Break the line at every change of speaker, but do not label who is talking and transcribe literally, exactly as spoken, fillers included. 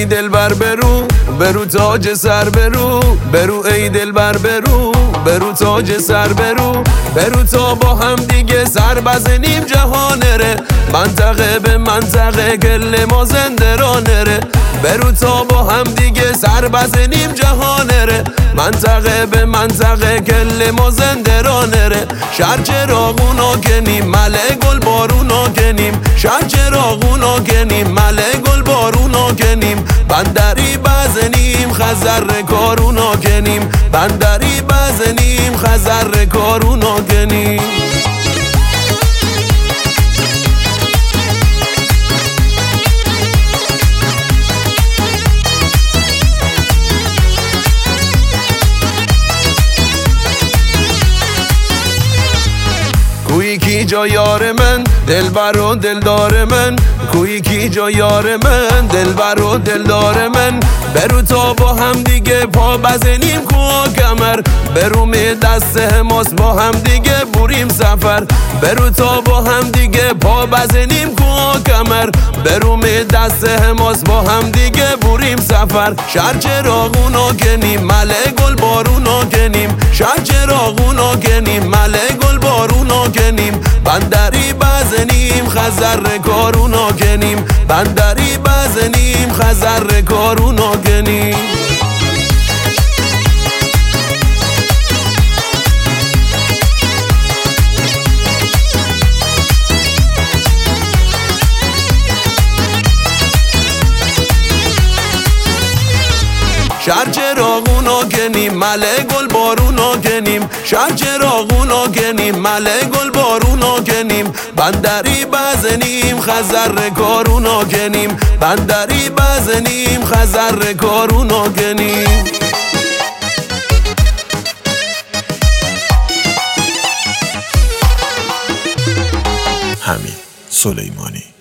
دلبر برو برو تاج سر برو برو ای دلبر برو برو تاج سر برو برو تا با هم دیگه سر بزنیم جهان ره منطقه به منطقه گل ما زنده را نره برو تا با هم دیگه سر بزنیم جهان ره منطقه به منطقه گل ما زنده را نره شهر چراغونا کنیم مله گل بارونا کنیم شهر چراغونا کنیم مله گل بارونا کنیم بندری بزنیم خزر کارونا کنیم بندری بزنیم خزر کارونا کنیم کوی کی جا یار من دلبر و دلدار من کوی کی جا یار من دلبر و دلدار من برو تا با هم دیگه پا بزنیم کوه کمر برو می دست حماس با هم دیگه بریم سفر برو تا با هم دیگه پا بزنیم کوه کمر برو می دست حماس با هم دیگه بریم سفر شهر چراغونا کنیم مله گل بارونا کنیم شهر چراغونا کنیم مله گل بارونا کنیم بندری بزنیم خزر کارونا کنیم بندری بزنیم خزر کارونا کنیم شهر چراغونا کنیم مله گل بارونا کنیم شهر چراغونا کنیم مله گل بارونا کنیم بندری بزنیم خزر کارونا کنیم بندری بزنیم خزر کارونا کنیم
حمید سلیمانی.